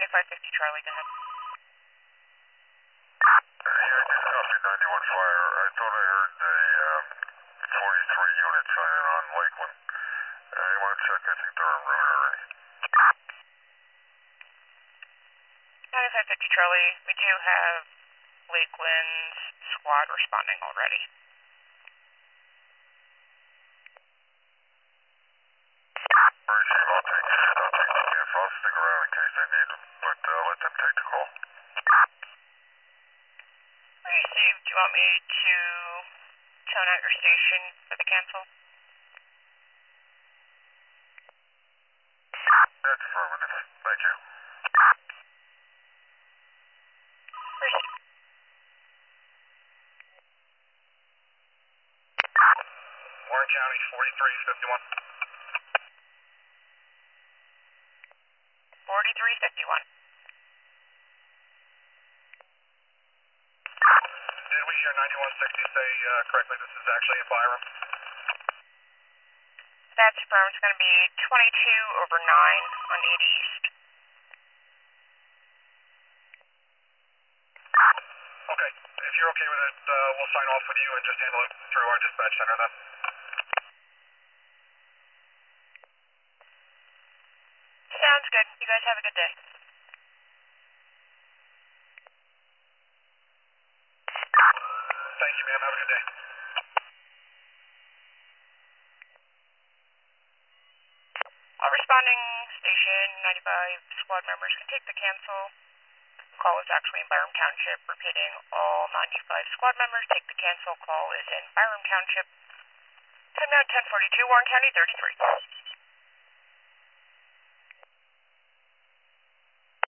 9550 Charlie, go ahead. Yeah, just copy 91 Fire. I thought I heard a 43 unit sign on Lakeland. I want to check, I think they're en route already. 9550 Charlie, we do have Lakeland squad responding already. Appreciate it. I'll take the chance. I'll stick around in case I need them, but let them take the call. Received. Do you want me to tone out your station for the cancel? That's affirmative. Thank you. Received. Warren County, 4351. 4351. Did we hear 9160 say correctly this is actually in Byram? That's affirmed. It's going to be 22/9 on 80 East. Okay. If you're okay with it, we'll sign off with you and just handle it through our dispatch center then. Sounds good. You guys have a good day. Thank you, ma'am. Have a good day. All responding station 95 squad members can take the cancel. Call is actually in Byram Township. Repeating, all 95 squad members take the cancel. Call is in Byram Township. Time now 10:42, Warren County 33.